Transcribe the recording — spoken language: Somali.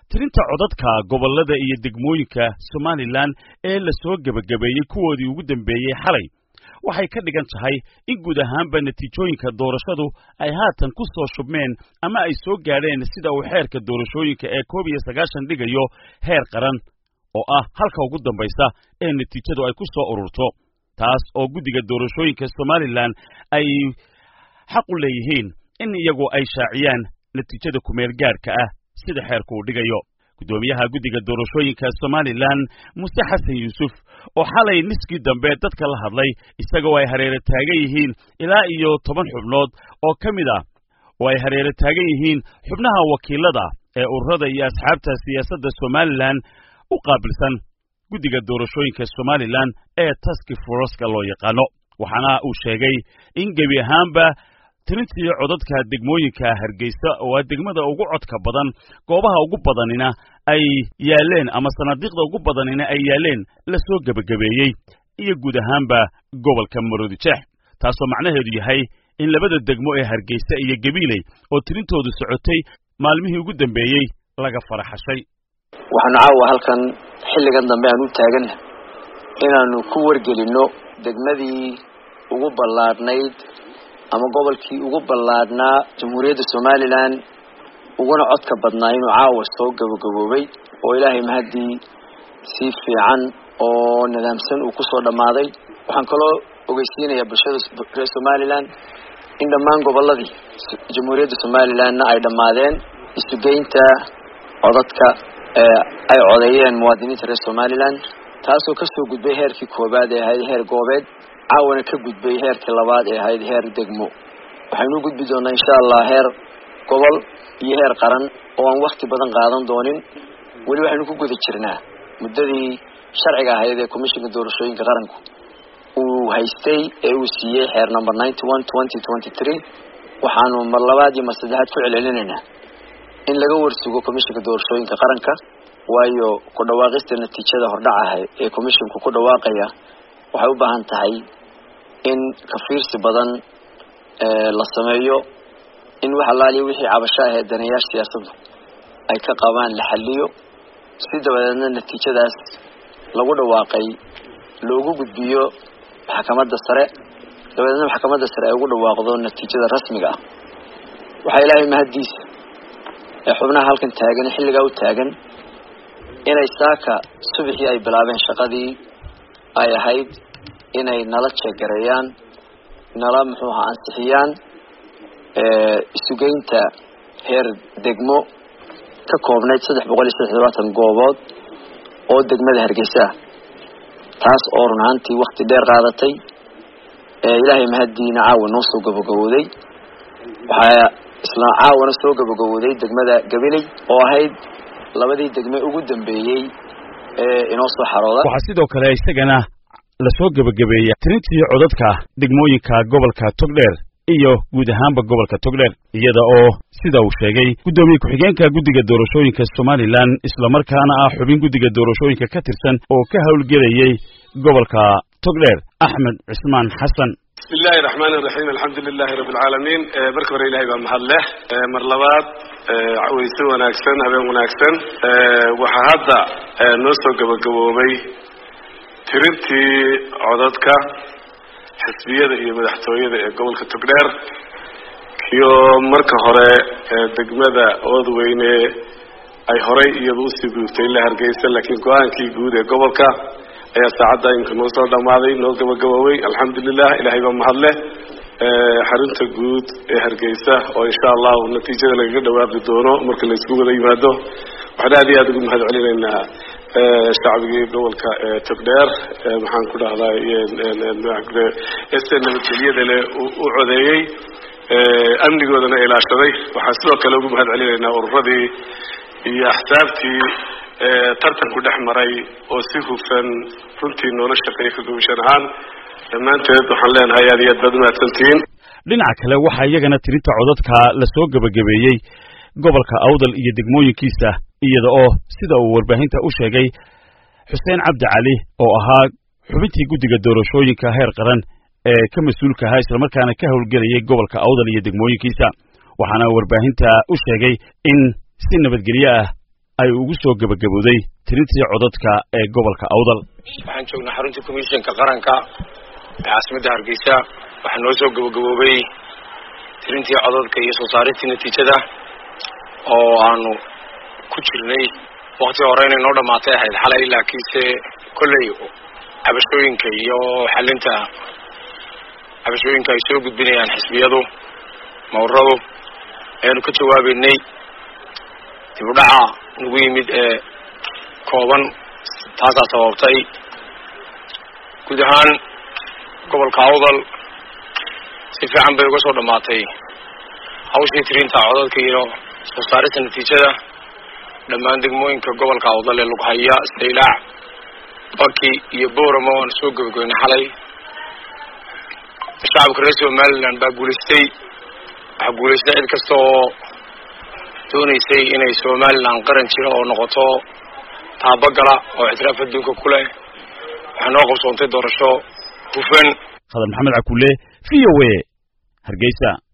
tirinta codadka gobolada iyo degmooyinka Somaliland ee la soo gabagabeeyay kuwoodii ugu dambeeyay xalay waxay ka dhigan tahay in guud ahaanba natiijooyinka doorashadu ay haatan ku soo shubmeen ama ay soo gaadheen sida uu xeerka doorashooyinka ee 19 dhigayo heer qaran oo ah halka ugu dambaysa ee natiijadu ay ku soo ururto taas oo guddiga doorashooyinka Somaliland ay xaq u leeyihiin in iyagu ay shaaciyaan natiijada ku meel gaarka ah sida xeerku uu dhigayo gudoomiyaha guddiga doorashooyinka Somaliland Muuse Xasan Yuusuf oo xalay niskii dambe dadka la hadlay isagoo ay hareere taagan yihiin ilaa iyo 10 xubnood oo kamid ah oo ay hareere taagan yihiin xubnaha wakiilada ee ururada iyo asxaabta siyaasadda Somaliland u qaabilsan guddiga doorashooyinka Somaliland ee task force-ka loo yaqaano waxaana uu sheegay in gebi ahaanba tirintii codadka degmooyinka Hargeysa oo degmada ugu codka badan goobaha ugu badanina ay yaaleen ama sanadiiqda ugu badanina ay yaaleen la soo gabagabeeyay iyo guud ahaanba gobolka Maroodijeex taasoo macnaheedu yahay in labada degmo ee Hargeysa iyo Gabiley oo tirintoodu socotay maalmihii ugu dambeeyay laga faraxashay waxaan caawa halkan xilligan dambe aan u taaganahay inaanu ku wargelino degmadii ugu ballaadhnayd ama gobolkii ugu ballaadhnaa Jamhuuriyadda Somaliland uguna codka badnaa inuu caawa soo gabagaboobay oo Ilaahay mahadii si fiican oo nidaamsan uu ku soo dhamaaday waxaan kaloo ogeysiinayaa bulshada reer Somaliland in dhammaan goboladii Jamhuuriyadda Somaliland ay dhamaadeen isugeynta codadka ay codeeyeen muwaadiniinta reer Somaliland taasoo ka soo gudbay heerkii koobaad ee ahayd heer goobeed caawana ka gudbay heerkii labaad ee ahayd heer degmo waxaynu gudbi doonaa insha Allah heer gobol iyo heer qaran oo aan waqti badan qaadan doonin wali waxaynu ku guda jirnaa muddadii sharciga ahayd ee komishanka doorashooyinka qaranku uu haystay ee uu siiyay heer number 91/2023 waxaanu mar labaad iyo mar saddexaad ku celcelinaynaa in laga warsugo komishanka doorashooyinka qaranka waayo ku dhawaaqista natiijada hordhaca ee komishanku ku dhawaaqaya waxay u baahan tahay in ka fiirsi badan la sameeyo in waxa laaliyo wixii cabasho ah ee daneeyaasha siyaasadda ay ka qabaan la xalliyo si dabadeedna natiijadaas lagu dhawaaqay loogu gudbiyo maxkamadda sare dabadeedna maxkamadda sare ay ugu dhawaaqdo natiijada rasmiga ah waxa Ilaahay mahadiisa ee xubnaha halkan taagan xilliga u taagan inay saaka subaxii ay bilaabeen shaqadii ay ahayd inay nala jeegareeyaan nala ansixiyaan isugeynta heer degmo ka koobnayd 373 goobood oo degmada Hargeysa taas oo runtii waqti dheer qaadatay Ilaahay mahadiina caawa noo soo gabagabowday waxa isla caawana soo gabagabowday degmada Gabiley oo ahayd labadii degmo ugu dambeeyay inoo soo xarooda waxa sidoo kale isagana la soo gabagabeeyay tirintii codadka degmooyinka gobolka Togdheer iyo guud ahaanba gobolka Togdheer iyada oo sida uu sheegay gudoomiye ku-xigeenka guddiga doorashooyinka Somaliland isla markaana ah xubin guddiga doorashooyinka ka tirsan oo ka hawlgelayay gobolka Togdheer Axmed Cismaan Xasan bismillahir rahmanir rahim alhamdulillahi rabbil alamin barka hore Ilaahay baa mahad leh mar labaad cawayso wanaagsan habeen wanaagsan waxa hadda noo soo gabagaboobay tirintii codadka xisbiyada iyo madaxtooyada ee gobolka Togdheer iyo marka hore degmada Oodweyne ay horay iyadu u sii gudubtay la Hargeysa laakiin go'aankii guud ee gobolka ayaa saacada in noo soo dhamaaday noo gabagaboobay alxamdulillah Ilaahay baa mahad leh xarunta guud ee Hargeysa oo insha Allah natiijada laga dhawaaqi doono marka la isku wada yimaado waxaan aad iyo aad ugu mahad celinaynaa shacbiga gobolka Togdheer waxaan ku dhahdaa nabadgelyada leh u codeeyay amnigoodana ilaashaday waxaan sidoo kale ugu mahad celinaynaa ururadii iyo axsaabtii tartanku dhex maray oo si hufan runtii noola shaqeeyay ka gobashan ahaan dhammaanteed waxaan leenahay aad iyo aad baad umahadsantihiin dhinaca kale waxaa iyagana tirinta codadka la soo gabagabeeyey gobolka Awdal iyo degmooyinkiisa iyada oo sida uu warbaahinta u sheegay Xuseen Cabdi Cali oo ahaa xubintii guddiga doorashooyinka heer qaran ee ka mas'uulka ah isla markaana ka hawlgelayay gobolka Awdal iyo degmooyinkiisa waxaana warbaahinta u sheegay in si nabadgelyo ah ay ugu soo gabagabowday tirintii codadka ee gobolka Awdal. waxaan joognaa xarunta komishanka qaranka ee caasimadda Hargeysa. waxaan noo soo gabagaboobay tirintii codadka iyo soo saarintii natiijada oo aanu ku jirnay waqti hore inay noo dhamaatay ahayd xalay, laakiinse kolley cabashooyinka iyo xalinta cabashooyinka ay soo gudbinayaan xisbiyadu mawradu aynu ka jawaabaynay. dib u dhaca nagu yimid ee kooban taasaa sababtay guud ahaan gobolka Awdal si fiican bay uga soo dhamaatay hawshii tirinta codadka iyo soo saarinta natiijada. dhammaan degmooyinka gobolka Awdal ee lagu haya Saylac, Baki iyo Booramo waan soo gabagabeynay xalay. shacabka reer Somaliland baa guulaystay. waxaa guulaystay cid kasta oo doonaysay inay Somaliland qaran jiro oo noqoto taabagala oo ictiraaf adduunka ku leh. waxaa noo qabsoontay doorasho hufan. Khadar Maxamed Cakuule, VOA, Hargeysa.